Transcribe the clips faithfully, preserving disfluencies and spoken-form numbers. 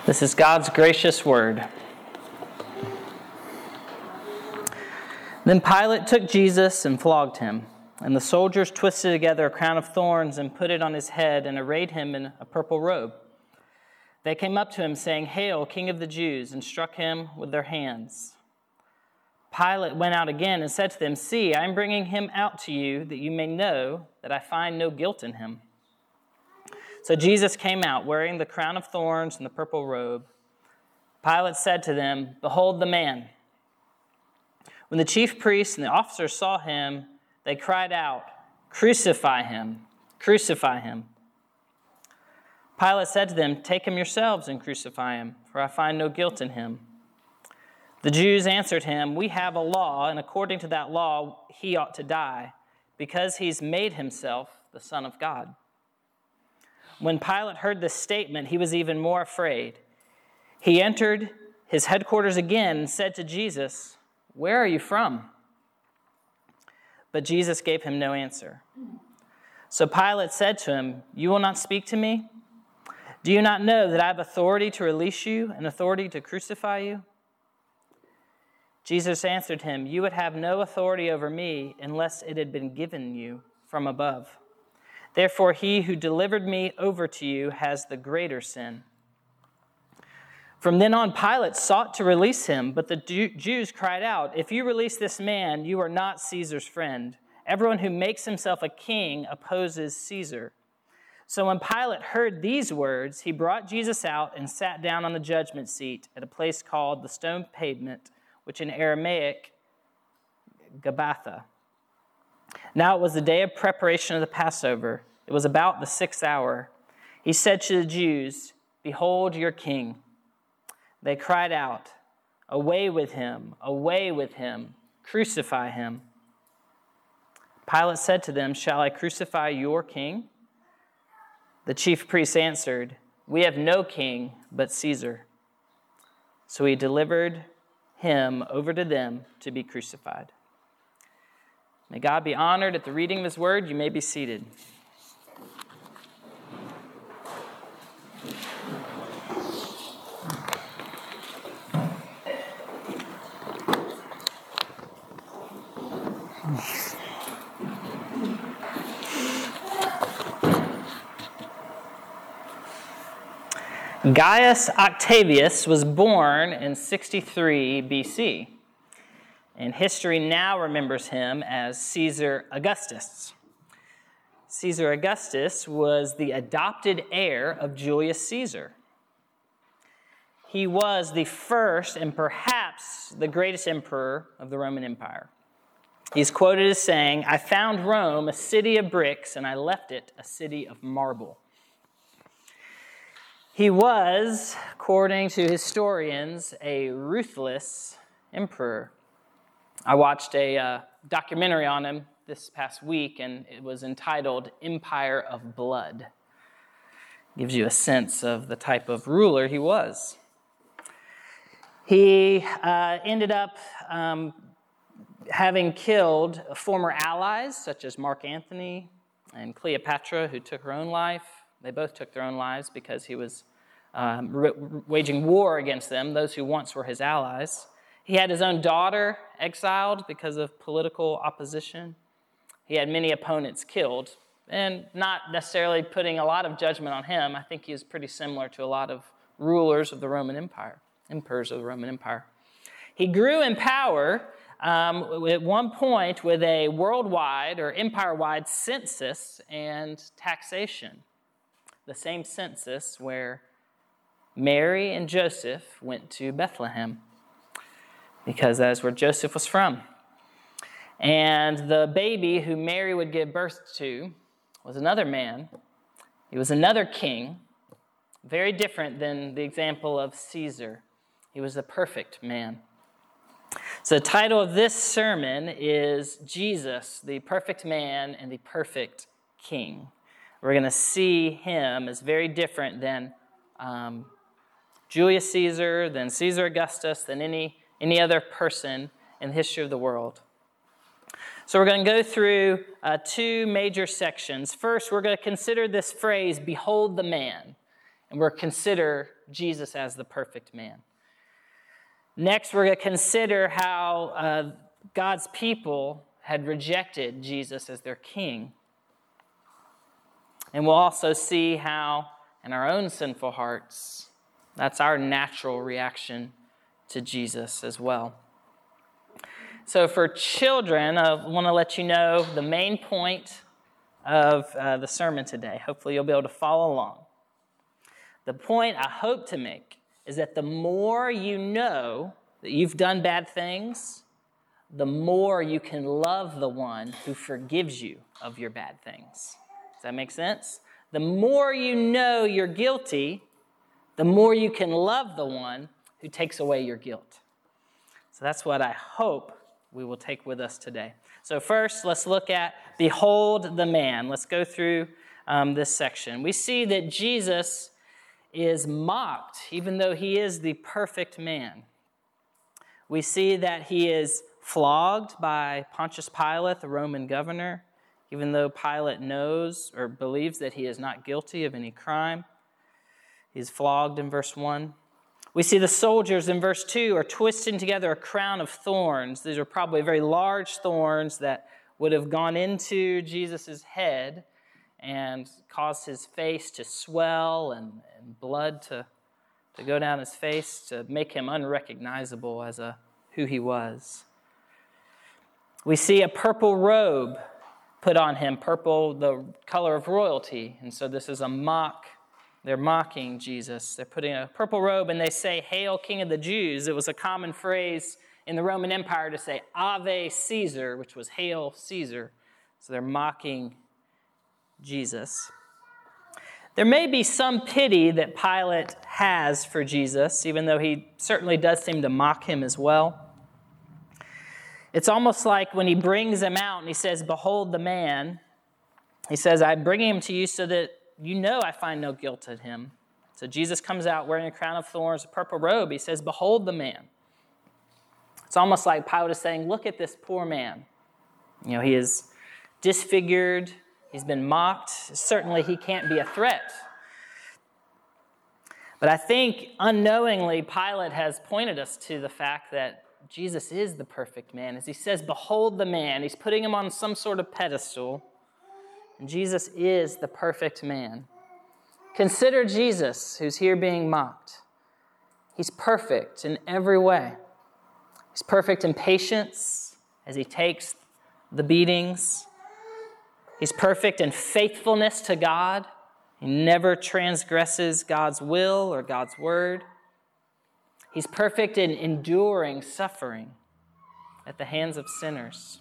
This is God's gracious word. Then Pilate took Jesus and flogged him, and the soldiers twisted together a crown of thorns and put it on his head and arrayed him in a purple robe. They came up to him, saying, "Hail, King of the Jews," and struck him with their hands. Pilate went out again and said to them, "See, I am bringing him out to you, that you may know that I find no guilt in him." So Jesus came out, wearing the crown of thorns and the purple robe. Pilate said to them, "Behold the man." When the chief priests and the officers saw him, they cried out, "Crucify him! Crucify him!" Pilate said to them, "Take him yourselves and crucify him, for I find no guilt in him." The Jews answered him, "We have a law, and according to that law he ought to die, because he's made himself the Son of God." When Pilate heard this statement, he was even more afraid. He entered his headquarters again and said to Jesus, "Where are you from?" But Jesus gave him no answer. So Pilate said to him, "You will not speak to me? Do you not know that I have authority to release you and authority to crucify you?" Jesus answered him, "You would have no authority over me unless it had been given you from above. Therefore, he who delivered me over to you has the greater sin." From then on, Pilate sought to release him, but the Jews cried out, "If you release this man, you are not Caesar's friend. Everyone who makes himself a king opposes Caesar." So when Pilate heard these words, he brought Jesus out and sat down on the judgment seat at a place called the Stone Pavement, which in Aramaic, Gabbatha. Now it was the day of preparation of the Passover. It was about the sixth hour. He said to the Jews, "Behold your king." They cried out, "Away with him, away with him, crucify him." Pilate said to them, "Shall I crucify your king?" The chief priests answered, "We have no king but Caesar." So he delivered him over to them to be crucified. May God be honored at the reading of his word. You may be seated. Gaius Octavius was born in sixty-three B C, and history now remembers him as Caesar Augustus. Caesar Augustus was the adopted heir of Julius Caesar. He was the first and perhaps the greatest emperor of the Roman Empire. He's quoted as saying, "I found Rome a city of bricks, and I left it a city of marble." He was, according to historians, a ruthless emperor. I watched a uh, documentary on him this past week, and it was entitled Empire of Blood. Gives you a sense of the type of ruler he was. He uh, ended up um, having killed former allies, such as Mark Antony and Cleopatra, who took her own life. They both took their own lives because he was um, re- waging war against them, those who once were his allies. He had his own daughter exiled because of political opposition. He had many opponents killed, and not necessarily putting a lot of judgment on him. I think he is pretty similar to a lot of rulers of the Roman Empire, emperors of the Roman Empire. He grew in power um, at one point with a worldwide or empire-wide census and taxation. The same census where Mary and Joseph went to Bethlehem, because that is where Joseph was from. And the baby who Mary would give birth to was another man. He was another king, very different than the example of Caesar. He was the perfect man. So the title of this sermon is Jesus, the perfect man and the perfect king. We're going to see him as very different than um, Julius Caesar, than Caesar Augustus, than any, any other person in the history of the world. So we're going to go through uh, two major sections. First, we're going to consider this phrase, "Behold the man," and we'll consider Jesus as the perfect man. Next, we're going to consider how uh, God's people had rejected Jesus as their king. And we'll also see how, in our own sinful hearts, that's our natural reaction to Jesus as well. So for children, I want to let you know the main point of uh, the sermon today. Hopefully you'll be able to follow along. The point I hope to make is that the more you know that you've done bad things, the more you can love the one who forgives you of your bad things. Does that make sense? The more you know you're guilty, the more you can love the one who takes away your guilt. So that's what I hope we will take with us today. So first, let's look at Behold the Man. Let's go through um, this section. We see that Jesus is mocked, even though he is the perfect man. We see that he is flogged by Pontius Pilate, the Roman governor, even though Pilate knows or believes that he is not guilty of any crime. He's flogged in verse one. We see the soldiers in verse two are twisting together a crown of thorns. These are probably very large thorns that would have gone into Jesus' head and caused his face to swell and, and blood to, to go down his face to make him unrecognizable as a who he was. We see a purple robe put on him, purple, the color of royalty. And so this is a mock. They're mocking Jesus. They're putting a purple robe and they say, "Hail, King of the Jews." It was a common phrase in the Roman Empire to say Ave Caesar, which was Hail Caesar. So they're mocking Jesus. There may be some pity that Pilate has for Jesus, even though he certainly does seem to mock him as well. It's almost like when he brings him out and he says, "Behold the man," he says, "I'm bringing him to you so that you know I find no guilt in him." So Jesus comes out wearing a crown of thorns, a purple robe. He says, "Behold the man." It's almost like Pilate is saying, look at this poor man. You know, he is disfigured. He's been mocked. Certainly he can't be a threat. But I think unknowingly Pilate has pointed us to the fact that Jesus is the perfect man. As he says, "Behold the man," he's putting him on some sort of pedestal. And Jesus is the perfect man. Consider Jesus, who's here being mocked. He's perfect in every way. He's perfect in patience as he takes the beatings. He's perfect in faithfulness to God. He never transgresses God's will or God's word. He's perfect in enduring suffering at the hands of sinners.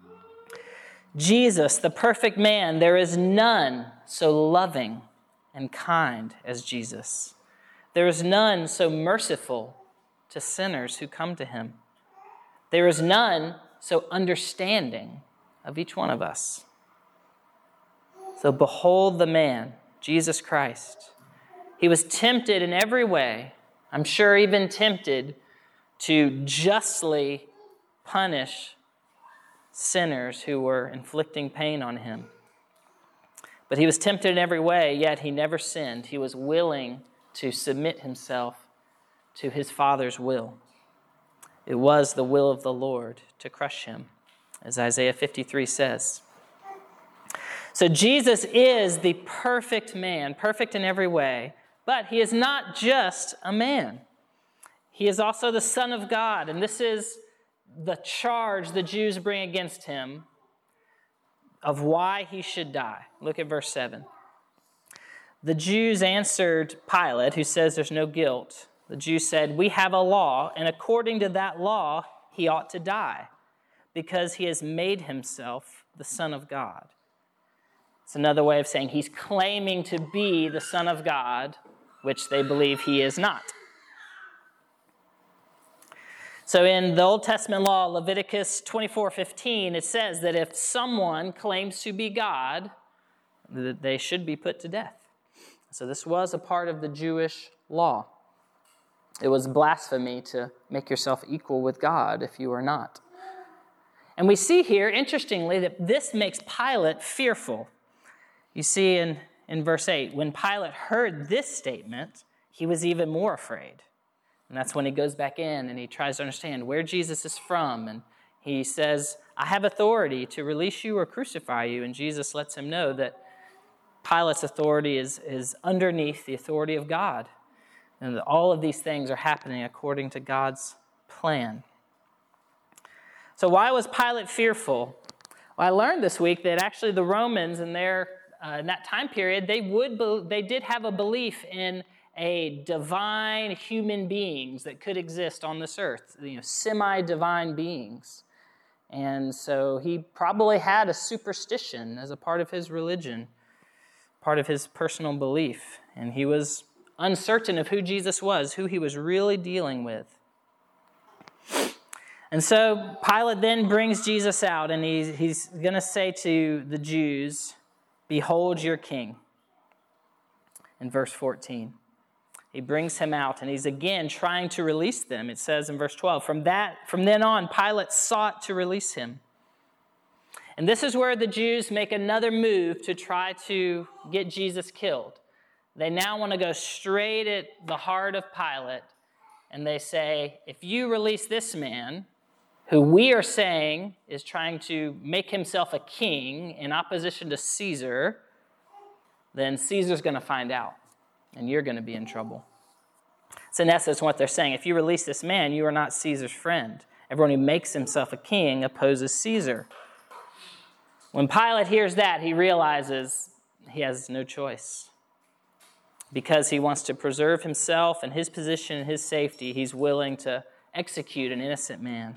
Jesus, the perfect man, there is none so loving and kind as Jesus. There is none so merciful to sinners who come to him. There is none so understanding of each one of us. So behold the man, Jesus Christ. He was tempted in every way, I'm sure even tempted to justly punish sinners who were inflicting pain on him. But he was tempted in every way, yet he never sinned. He was willing to submit himself to his Father's will. It was the will of the Lord to crush him, as Isaiah fifty-three says. So Jesus is the perfect man, perfect in every way, but he is not just a man. He is also the Son of God, and this is the charge the Jews bring against him of why he should die. Look at verse seven. The Jews answered Pilate, who says there's no guilt. The Jews said, "We have a law, and according to that law, he ought to die, because he has made himself the Son of God." It's another way of saying he's claiming to be the Son of God, which they believe he is not. So in the Old Testament law, Leviticus twenty-four fifteen, it says that if someone claims to be God, that they should be put to death. So this was a part of the Jewish law. It was blasphemy to make yourself equal with God if you are not. And we see here, interestingly, that this makes Pilate fearful. You see in, in verse eight, when Pilate heard this statement, he was even more afraid. And that's when he goes back in and he tries to understand where Jesus is from. And he says, I have authority to release you or crucify you. And Jesus lets him know that Pilate's authority is, is underneath the authority of God. And that all of these things are happening according to God's plan. So why was Pilate fearful? Well, I learned this week that actually the Romans in their uh, in that time period, they would be, they did have a belief in a divine human beings that could exist on this earth, you know, semi-divine beings. And so he probably had a superstition as a part of his religion, part of his personal belief. And he was uncertain of who Jesus was, who he was really dealing with. And so Pilate then brings Jesus out, and he's, he's going to say to the Jews, behold your king. In verse fourteen. He brings him out, and he's again trying to release them. It says in verse twelve, from that, from then on, Pilate sought to release him. And this is where the Jews make another move to try to get Jesus killed. They now want to go straight at the heart of Pilate, and they say, if you release this man, who we are saying is trying to make himself a king in opposition to Caesar, then Caesar's going to find out, and you're going to be in trouble. So in essence, what they're saying, if you release this man, you are not Caesar's friend. Everyone who makes himself a king opposes Caesar. When Pilate hears that, he realizes he has no choice. Because he wants to preserve himself and his position and his safety, he's willing to execute an innocent man.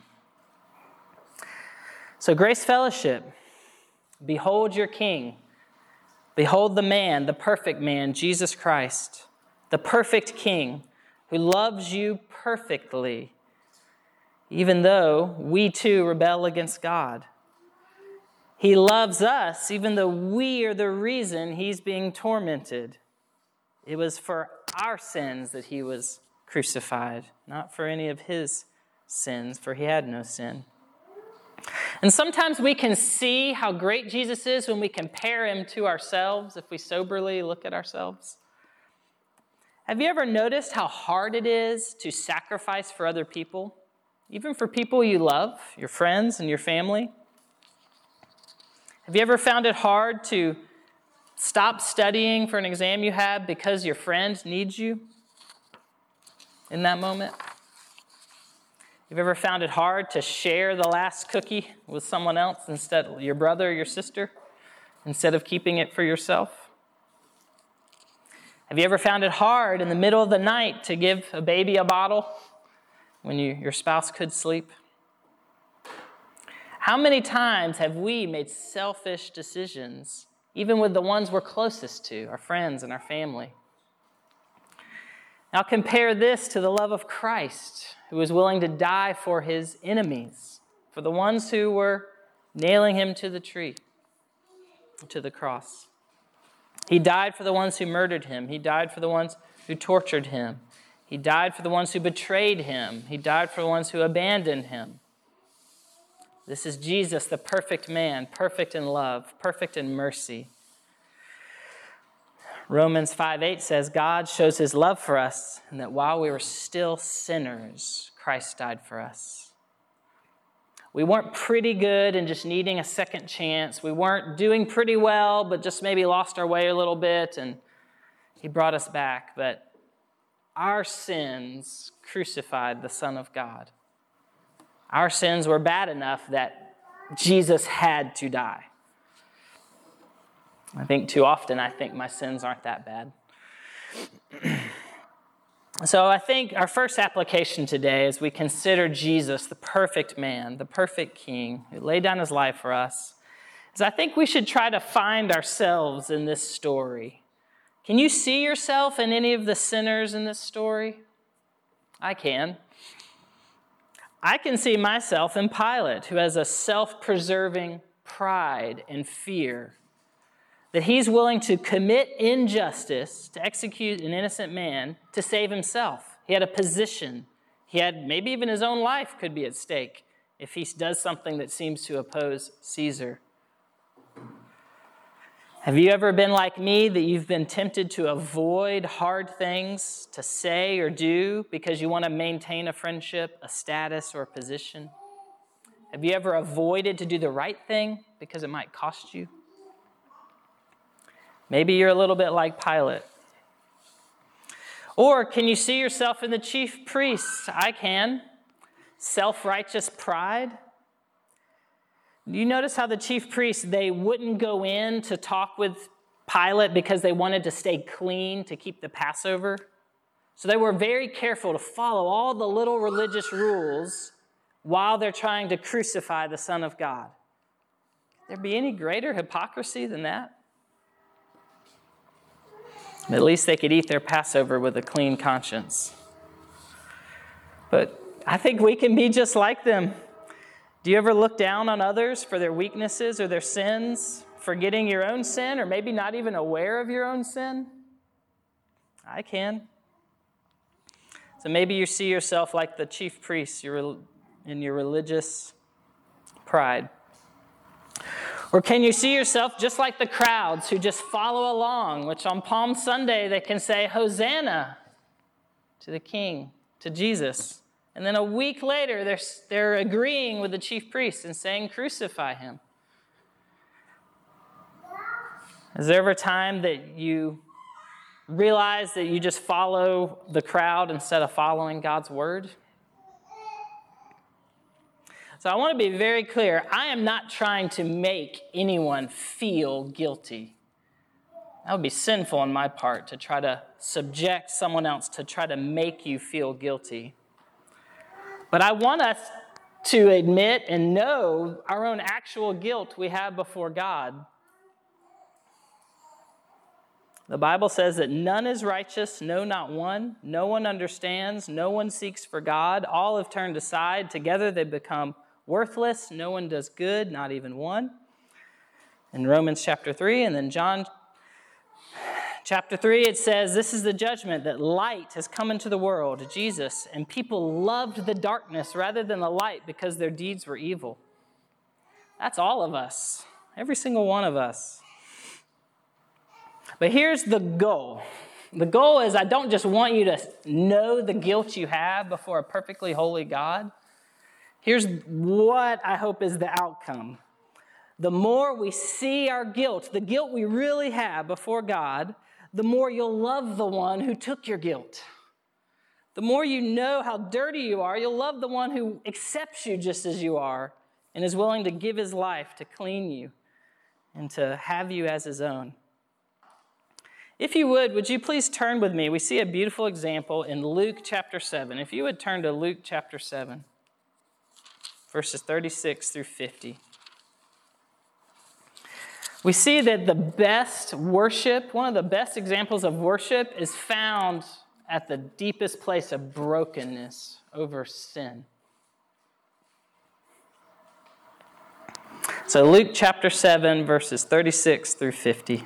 So Grace Fellowship, behold your king. Behold the man, the perfect man, Jesus Christ, the perfect king who loves you perfectly, even though we too rebel against God. He loves us even though we are the reason he's being tormented. It was for our sins that he was crucified, not for any of his sins, for he had no sin. And sometimes we can see how great Jesus is when we compare him to ourselves, if we soberly look at ourselves. Have you ever noticed how hard it is to sacrifice for other people, even for people you love, your friends and your family? Have you ever found it hard to stop studying for an exam you have because your friend needs you in that moment? You've ever found it hard to share the last cookie with someone else instead of your brother or your sister, instead of keeping it for yourself? Have you ever found it hard in the middle of the night to give a baby a bottle when you, your spouse could sleep? How many times have we made selfish decisions, even with the ones we're closest to, our friends and our family? Now compare this to the love of Christ, who was willing to die for his enemies, for the ones who were nailing him to the tree, to the cross. He died for the ones who murdered him. He died for the ones who tortured him. He died for the ones who betrayed him. He died for the ones who abandoned him. This is Jesus, the perfect man, perfect in love, perfect in mercy. Romans five eight says, God shows his love for us, and that while we were still sinners, Christ died for us. We weren't pretty good and just needing a second chance. We weren't doing pretty well, but just maybe lost our way a little bit, and he brought us back. But our sins crucified the Son of God. Our sins were bad enough that Jesus had to die. I think too often I think my sins aren't that bad. So I think our first application today, as we consider Jesus, the perfect man, the perfect king, who laid down his life for us, is I think we should try to find ourselves in this story. Can you see yourself in any of the sinners in this story? I can. I can see myself in Pilate, who has a self-preserving pride and fear, that he's willing to commit injustice, to execute an innocent man, to save himself. He had a position. He had, maybe even his own life could be at stake if he does something that seems to oppose Caesar. Have you ever been like me, that you've been tempted to avoid hard things to say or do because you want to maintain a friendship, a status, or a position? Have you ever avoided to do the right thing because it might cost you? Maybe you're a little bit like Pilate. Or can you see yourself in the chief priests? I can. Self-righteous pride. Do you notice how the chief priests, they wouldn't go in to talk with Pilate because they wanted to stay clean to keep the Passover? So they were very careful to follow all the little religious rules while they're trying to crucify the Son of God. Could there be any greater hypocrisy than that? At least they could eat their Passover with a clean conscience. But I think we can be just like them. Do you ever look down on others for their weaknesses or their sins, forgetting your own sin, or maybe not even aware of your own sin? I can. So maybe you see yourself like the chief priests in your religious pride. Or can you see yourself just like the crowds who just follow along, which on Palm Sunday they can say, Hosanna to the King, to Jesus. And then a week later, they're, they're agreeing with the chief priests and saying, crucify him. Is there ever a time that you realize that you just follow the crowd instead of following God's word? So I want to be very clear. I am not trying to make anyone feel guilty. That would be sinful on my part to try to subject someone else to try to make you feel guilty. But I want us to admit and know our own actual guilt we have before God. The Bible says that none is righteous, no, not one. No one understands, no one seeks for God. All have turned aside. Together they become worthless. No one does good, not even one. In Romans chapter three, and then John chapter three, it says, this is the judgment, that light has come into the world, Jesus, and people loved the darkness rather than the light because their deeds were evil. That's all of us, every single one of us. But here's the goal. The goal is I don't just want you to know the guilt you have before a perfectly holy God. Here's what I hope is the outcome. The more we see our guilt, the guilt we really have before God, the more you'll love the one who took your guilt. The more you know how dirty you are, you'll love the one who accepts you just as you are and is willing to give his life to clean you and to have you as his own. If you would, would you please turn with me? We see a beautiful example in Luke chapter seven. If you would turn to Luke chapter seven, verses thirty-six through fifty. We see that the best worship, one of the best examples of worship, is found at the deepest place of brokenness over sin. So Luke chapter seven, verses thirty-six through fifty.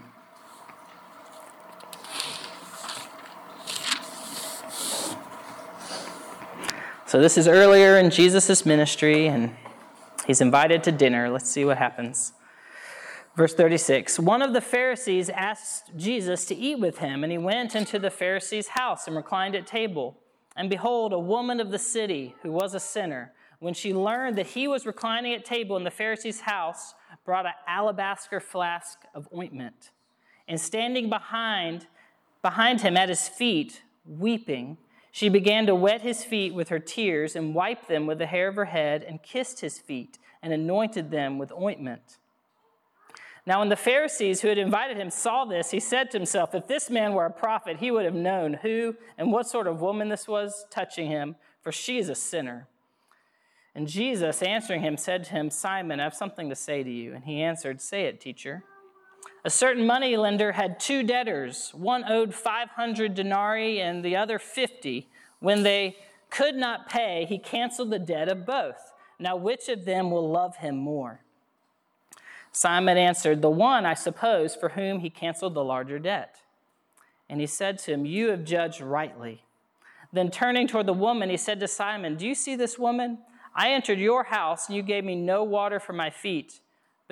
So this is earlier in Jesus' ministry, and he's invited to dinner. Let's see what happens. Verse thirty-six, one of the Pharisees asked Jesus to eat with him, and he went into the Pharisee's house and reclined at table. And behold, a woman of the city, who was a sinner, when she learned that he was reclining at table in the Pharisee's house, brought an alabaster flask of ointment. And standing behind, behind him at his feet, weeping, she began to wet his feet with her tears and wiped them with the hair of her head and kissed his feet and anointed them with ointment. Now when the Pharisees who had invited him saw this, he said to himself, if this man were a prophet, he would have known who and what sort of woman this was touching him, for she is a sinner. And Jesus, answering him, said to him, Simon, I have something to say to you. And he answered, say it, teacher. A certain moneylender had two debtors. One owed five hundred denarii and the other fifty. When they could not pay, he canceled the debt of both. Now which of them will love him more? Simon answered, the one, I suppose, for whom he canceled the larger debt. And he said to him, you have judged rightly. Then turning toward the woman, he said to Simon, do you see this woman? I entered your house, and you gave me no water for my feet,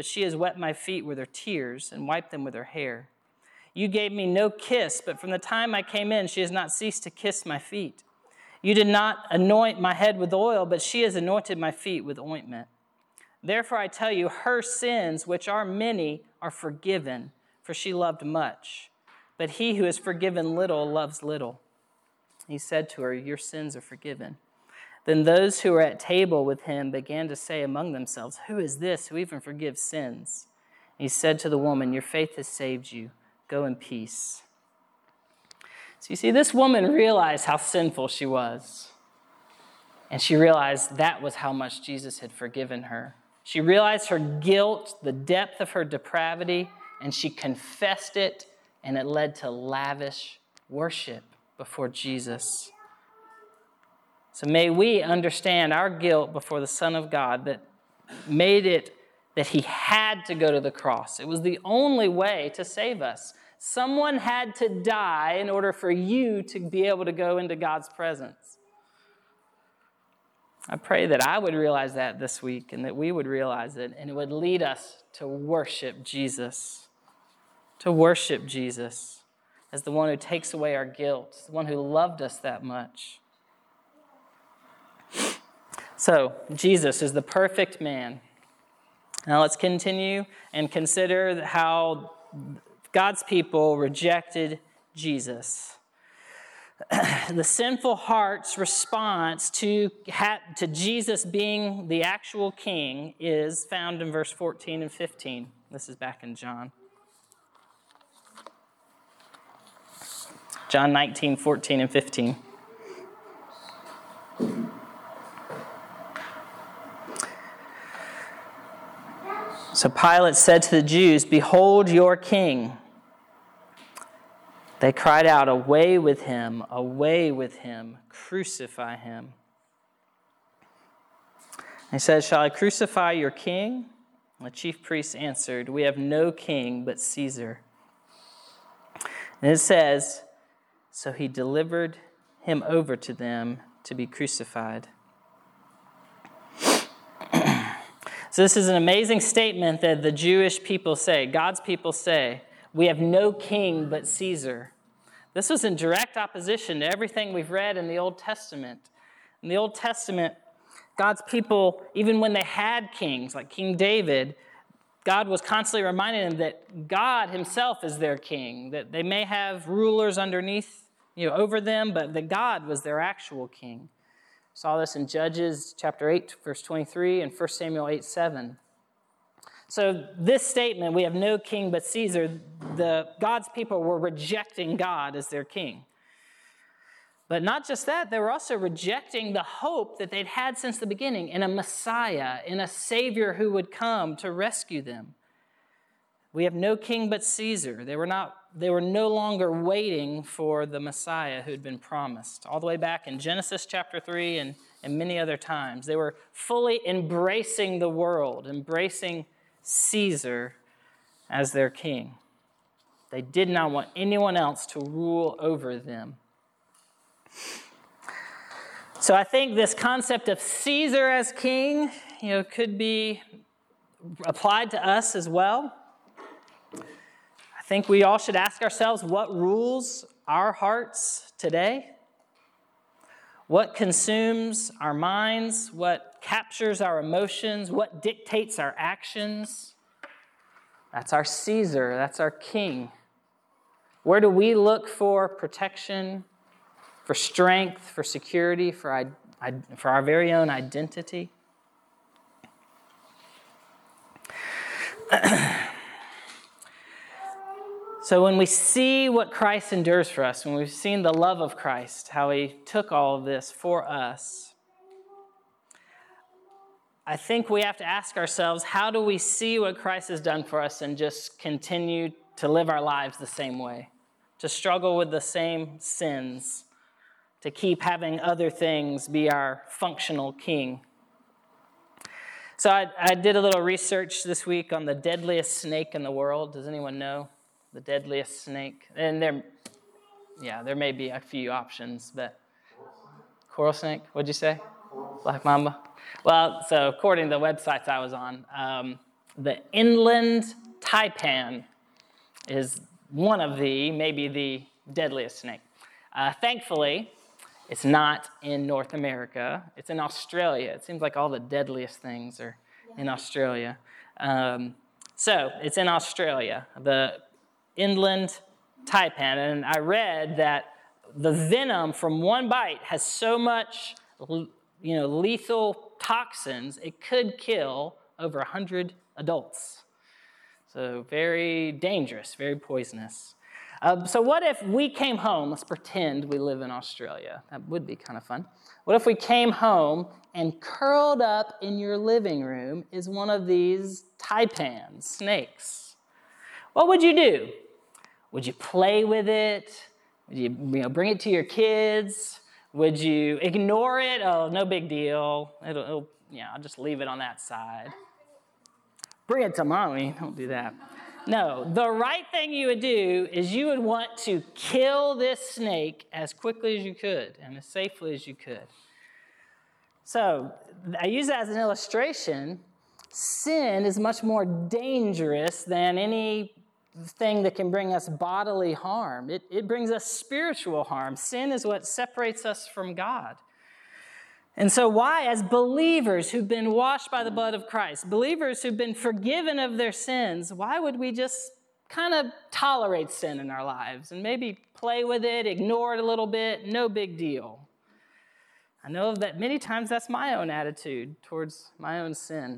but she has wet my feet with her tears and wiped them with her hair. You gave me no kiss, but from the time I came in, she has not ceased to kiss my feet. You did not anoint my head with oil, but she has anointed my feet with ointment. Therefore I tell you, her sins, which are many, are forgiven, for she loved much. But he who is forgiven little loves little. He said to her, your sins are forgiven. Then those who were at table with him began to say among themselves, who is this who even forgives sins? He said to the woman, your faith has saved you. Go in peace. So you see, this woman realized how sinful she was. And she realized that was how much Jesus had forgiven her. She realized her guilt, the depth of her depravity, and she confessed it, and it led to lavish worship before Jesus. So may we understand our guilt before the Son of God that made it that he had to go to the cross. It was the only way to save us. Someone had to die in order for you to be able to go into God's presence. I pray that I would realize that this week and that we would realize it, and it would lead us to worship Jesus, to worship Jesus as the one who takes away our guilt, the one who loved us that much. So, Jesus is the perfect man. Now let's continue and consider how God's people rejected Jesus. The sinful heart's response to, to Jesus being the actual king is found in verse fourteen and fifteen. This is back in John. John nineteen, fourteen, and fifteen. So Pilate said to the Jews, behold your king. They cried out, away with him, away with him, crucify him. He said, shall I crucify your king? And the chief priests answered, we have no king but Caesar. And it says, so he delivered him over to them to be crucified. So this is an amazing statement that the Jewish people say, God's people say, we have no king but Caesar. This was in direct opposition to everything we've read in the Old Testament. In the Old Testament, God's people, even when they had kings, like King David, God was constantly reminding them that God himself is their king, that they may have rulers underneath, you know, over them, but that God was their actual king. Saw this in Judges chapter eight, verse twenty-three, and First Samuel eight, seven. So this statement, we have no king but Caesar, the God's people were rejecting God as their king. But not just that, they were also rejecting the hope that they'd had since the beginning in a Messiah, in a Savior who would come to rescue them. We have no king but Caesar. They were not. They were no longer waiting for the Messiah who had been promised. All the way back in Genesis chapter three and, and many other times. They were fully embracing the world, embracing Caesar as their king. They did not want anyone else to rule over them. So I think this concept of Caesar as king, you know, could be applied to us as well. I think we all should ask ourselves, what rules our hearts today? What consumes our minds? What captures our emotions? What dictates our actions? That's our Caesar. That's our king. Where do we look for protection, for strength, for security, for, for our very own identity? So when we see what Christ endures for us, when we've seen the love of Christ, how he took all of this for us, I think we have to ask ourselves, how do we see what Christ has done for us and just continue to live our lives the same way, to struggle with the same sins, to keep having other things be our functional king? So I, I did a little research this week on the deadliest snake in the world. Does anyone know the deadliest snake? And there, yeah, there may be a few options, but coral snake, what'd you say? Black mamba? Well, so according to the websites I was on, um, The inland taipan is one of the, maybe the deadliest snake. Uh, thankfully, it's not in North America. It's in Australia. It seems like all the deadliest things are in Australia. Um, so it's in Australia, the inland taipan. And I read that the venom from one bite has so much, you know, lethal toxins, it could kill over one hundred adults. So very dangerous, very poisonous. Uh, so what if we came home, let's pretend we live in Australia. That would be kind of fun. What if we came home and curled up in your living room is one of these taipans, snakes? What would you do? Would you play with it? Would you, you know, bring it to your kids? Would you ignore it? Oh, no big deal. It'll, it'll, yeah, I'll just leave it on that side. Bring it to mommy. Don't do that. No, the right thing you would do is you would want to kill this snake as quickly as you could and as safely as you could. So I use that as an illustration. Sin is much more dangerous than anything that can bring us bodily harm. It, it brings us spiritual harm. Sin is what separates us from God. And so why, as believers who've been washed by the blood of Christ, believers who've been forgiven of their sins, why would we just kind of tolerate sin in our lives and maybe play with it, ignore it a little bit, no big deal? I know that many times that's my own attitude towards my own sin.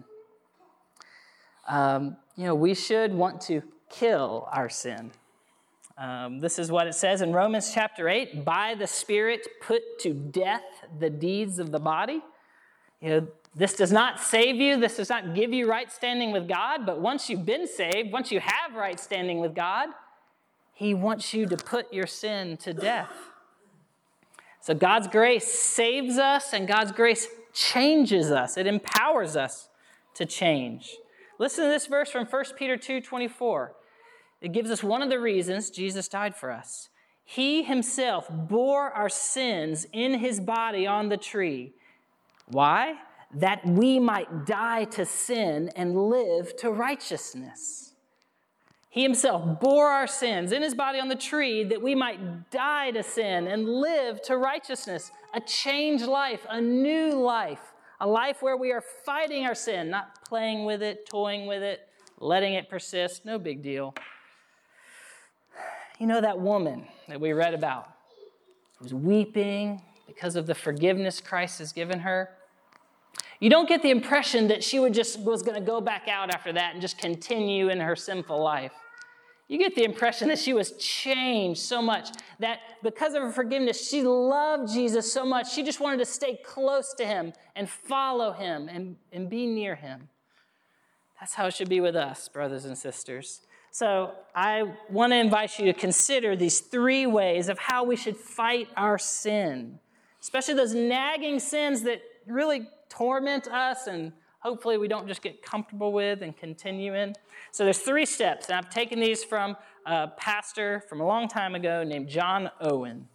Um, you know, we should want to kill our sin. Um, this is what it says in Romans chapter eight, by the Spirit put to death the deeds of the body. You know, this does not save you. This does not give you right standing with God. But once you've been saved, once you have right standing with God, he wants you to put your sin to death. So God's grace saves us, and God's grace changes us. It empowers us to change. Listen to this verse from First Peter two twenty-four. It gives us one of the reasons Jesus died for us. He himself bore our sins in his body on the tree. Why? That we might die to sin and live to righteousness. He himself bore our sins in his body on the tree that we might die to sin and live to righteousness. A changed life, a new life, a life where we are fighting our sin, not playing with it, toying with it, letting it persist. No big deal. You know that woman that we read about who was weeping because of the forgiveness Christ has given her? You don't get the impression that she would just was going to go back out after that and just continue in her sinful life. You get the impression that she was changed so much that because of her forgiveness, she loved Jesus so much, she just wanted to stay close to him and follow him and, and be near him. That's how it should be with us, brothers and sisters. So I want to invite you to consider these three ways of how we should fight our sin, especially those nagging sins that really torment us and hopefully we don't just get comfortable with and continue in. So there's three steps, and I've taken these from a pastor from a long time ago named John Owen.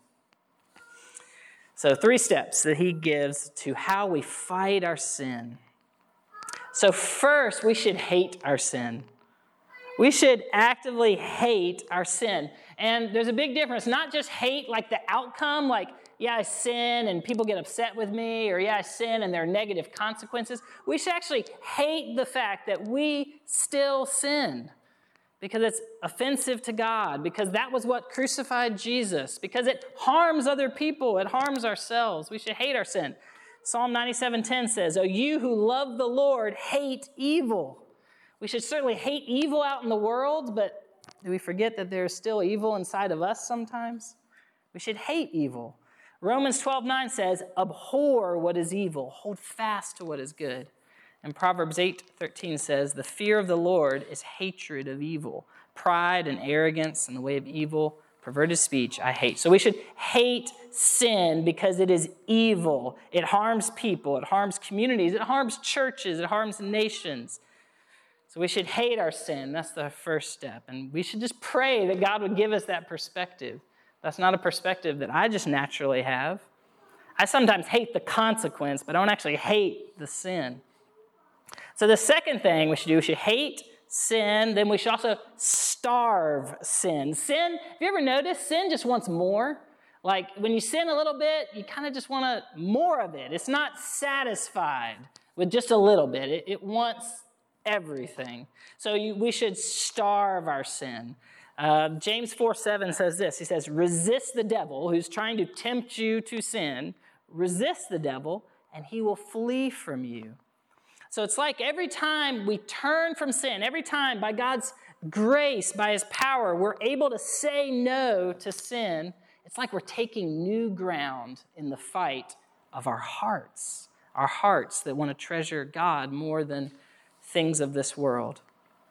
So three steps that he gives to how we fight our sin. So first, we should hate our sin. We should actively hate our sin. And there's a big difference, not just hate like the outcome, like, yeah, I sin and people get upset with me, or yeah, I sin and there are negative consequences. We should actually hate the fact that we still sin because it's offensive to God, because that was what crucified Jesus, because it harms other people, it harms ourselves. We should hate our sin. Psalm ninety-seven ten says, "O you who love the Lord, hate evil." We should certainly hate evil out in the world, but do we forget that there's still evil inside of us sometimes? We should hate evil. Romans twelve nine says, "Abhor what is evil, hold fast to what is good." And Proverbs eight thirteen says, "The fear of the Lord is hatred of evil. Pride and arrogance and the way of evil, perverted speech, I hate." So we should hate sin because it is evil. It harms people, it harms communities, it harms churches, it harms nations. So we should hate our sin. That's the first step. And we should just pray that God would give us that perspective. That's not a perspective that I just naturally have. I sometimes hate the consequence, but I don't actually hate the sin. So the second thing we should do, we should hate sin, then we should also starve sin. Sin, have you ever noticed, sin just wants more? Like when you sin a little bit, you kind of just want to more of it. It's not satisfied with just a little bit. It, it wants everything. So you, we should starve our sin. Uh, James four seven says this. He says, resist the devil who's trying to tempt you to sin. Resist the devil, and he will flee from you. So it's like every time we turn from sin, every time by God's grace, by his power, we're able to say no to sin, it's like we're taking new ground in the fight of our hearts, our hearts that want to treasure God more than things of this world.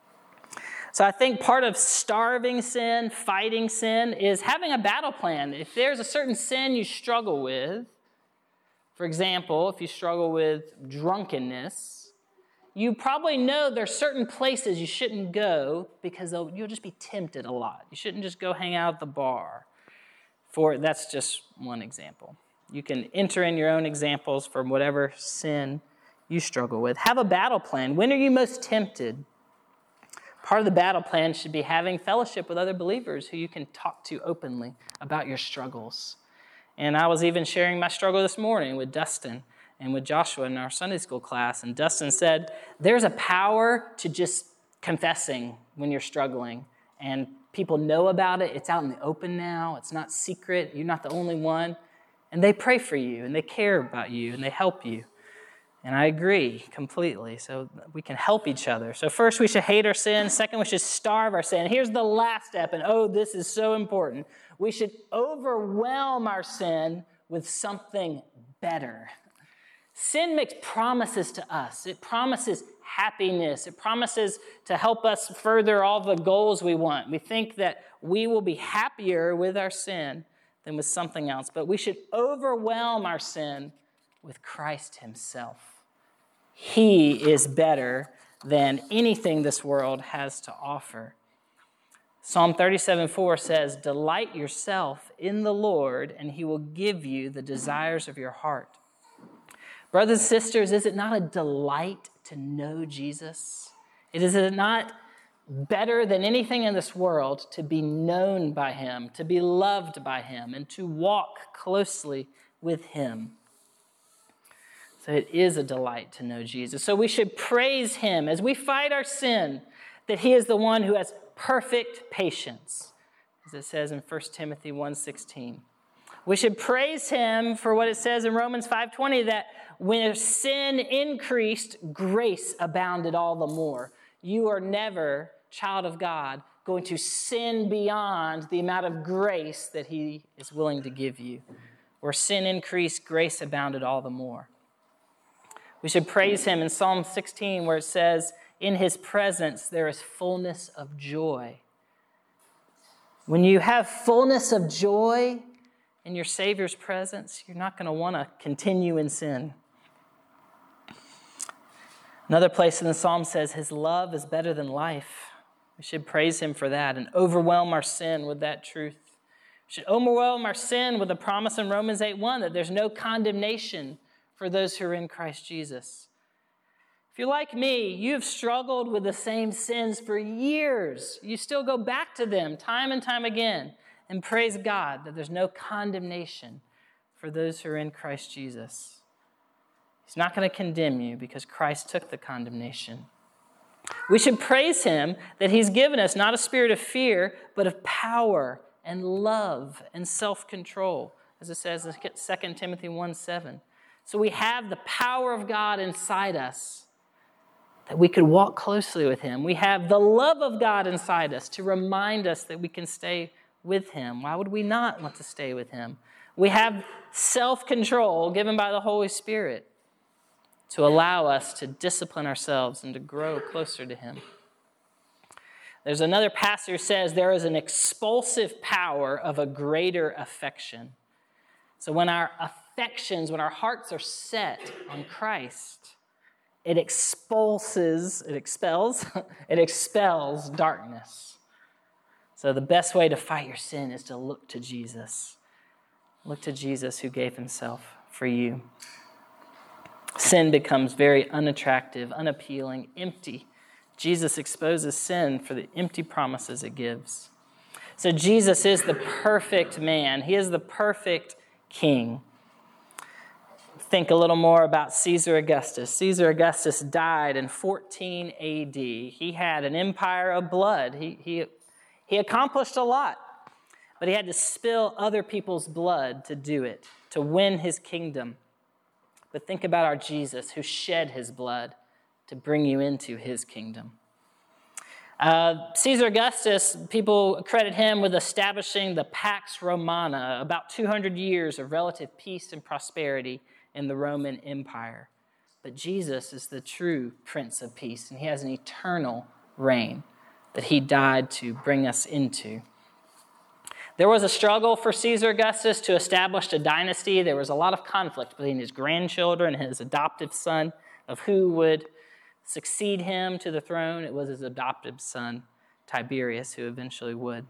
So I think part of starving sin, fighting sin, is having a battle plan. If there's a certain sin you struggle with, for example, if you struggle with drunkenness, you probably know there's certain places you shouldn't go because you'll just be tempted a lot. You shouldn't just go hang out at the bar. For that's just one example. You can enter in your own examples from whatever sin you struggle with. Have a battle plan. When are you most tempted? Part of the battle plan should be having fellowship with other believers who you can talk to openly about your struggles. And I was even sharing my struggle this morning with Dustin and with Joshua in our Sunday school class. And Dustin said, there's a power to just confessing when you're struggling. And people know about it. It's out in the open now. It's not secret. You're not the only one. And they pray for you, and they care about you, and they help you. And I agree completely. So we can help each other. So first, we should hate our sin. Second, we should starve our sin. Here's the last step, and oh, this is so important. We should overwhelm our sin with something better. Sin makes promises to us. It promises happiness. It promises to help us further all the goals we want. We think that we will be happier with our sin than with something else. But we should overwhelm our sin with Christ himself. He is better than anything this world has to offer. Psalm thirty-seven four says, delight yourself in the Lord, and he will give you the desires of your heart. Brothers and sisters, is it not a delight to know Jesus? It is it not better than anything in this world to be known by him, to be loved by him, and to walk closely with him? So it is a delight to know Jesus. So we should praise him as we fight our sin, that he is the one who has perfect patience, as it says in First Timothy one sixteen. We should praise him for what it says in Romans five twenty, that when sin increased, grace abounded all the more. You are never, child of God, going to sin beyond the amount of grace that he is willing to give you. Where sin increased, grace abounded all the more. We should praise him in Psalm sixteen, where it says, in his presence there is fullness of joy. When you have fullness of joy in your Savior's presence, you're not going to want to continue in sin. Another place in the Psalm says, his love is better than life. We should praise him for that and overwhelm our sin with that truth. We should overwhelm our sin with the promise in Romans eight one that there's no condemnation for those who are in Christ Jesus. If you're like me, you've struggled with the same sins for years. You still go back to them time and time again and praise God that there's no condemnation for those who are in Christ Jesus. He's not going to condemn you because Christ took the condemnation. We should praise him that he's given us not a spirit of fear, but of power and love and self-control, as it says in Second Timothy one seven. So we have the power of God inside us that we could walk closely with him. We have the love of God inside us to remind us that we can stay with him. Why would we not want to stay with him? We have self-control given by the Holy Spirit to allow us to discipline ourselves and to grow closer to him. There's another pastor who says there is an expulsive power of a greater affection. So when our affections, when our hearts are set on Christ, it expulses, it expels, it expels darkness. So the best way to fight your sin is to look to Jesus. Look to Jesus who gave himself for you. Sin becomes very unattractive, unappealing, empty. Jesus exposes sin for the empty promises it gives. So Jesus is the perfect man. He is the perfect king. Think a little more about Caesar Augustus. Caesar Augustus died in fourteen A D. He had an empire of blood. He, he, he accomplished a lot, but he had to spill other people's blood to do it, to win his kingdom. But think about our Jesus who shed his blood to bring you into his kingdom. Uh, Caesar Augustus, people credit him with establishing the Pax Romana, about two hundred years of relative peace and prosperity in the Roman Empire. But Jesus is the true Prince of Peace, and he has an eternal reign that he died to bring us into. There was a struggle for Caesar Augustus to establish a dynasty. There was a lot of conflict between his grandchildren and his adoptive son of who would succeed him to the throne. It was his adoptive son, Tiberius, who eventually would.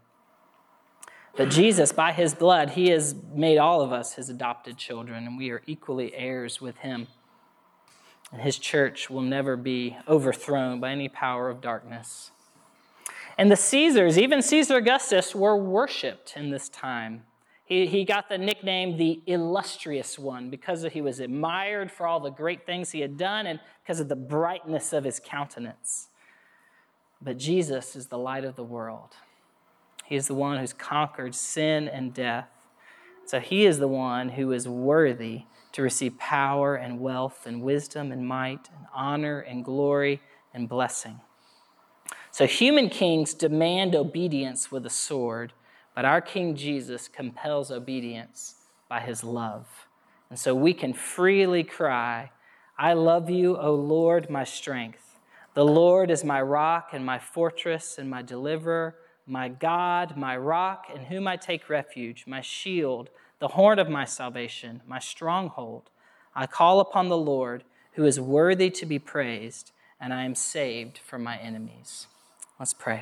But Jesus, by his blood, he has made all of us his adopted children, and we are equally heirs with him. And his church will never be overthrown by any power of darkness. And the Caesars, even Caesar Augustus, were worshipped in this time. He, he got the nickname the Illustrious One because he was admired for all the great things he had done and because of the brightness of his countenance. But Jesus is the light of the world. He is the one who's conquered sin and death. So he is the one who is worthy to receive power and wealth and wisdom and might and honor and glory and blessing. So human kings demand obedience with a sword, but our King Jesus compels obedience by his love. And so we can freely cry, I love you, O Lord, my strength. The Lord is my rock and my fortress and my deliverer, my God, my rock, in whom I take refuge, my shield, the horn of my salvation, my stronghold. I call upon the Lord, who is worthy to be praised, and I am saved from my enemies. Let's pray.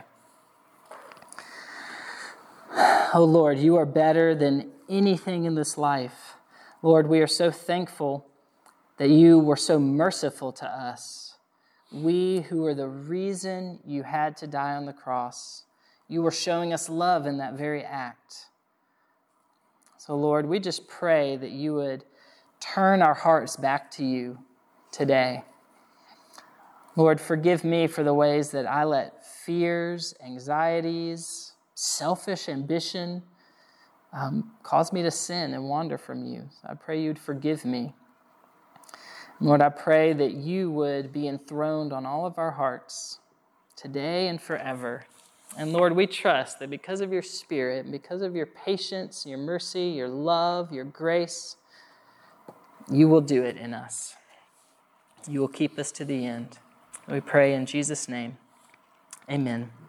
Oh Lord, you are better than anything in this life. Lord, we are so thankful that you were so merciful to us. We who are the reason you had to die on the cross, you were showing us love in that very act. So Lord, we just pray that you would turn our hearts back to you today. Lord, forgive me for the ways that I let fears, anxieties, selfish ambition um, cause me to sin and wander from you. So I pray you'd forgive me. Lord, I pray that you would be enthroned on all of our hearts today and forever. And Lord, we trust that because of your Spirit, and because of your patience, your mercy, your love, your grace, you will do it in us. You will keep us to the end. We pray in Jesus' name. Amen.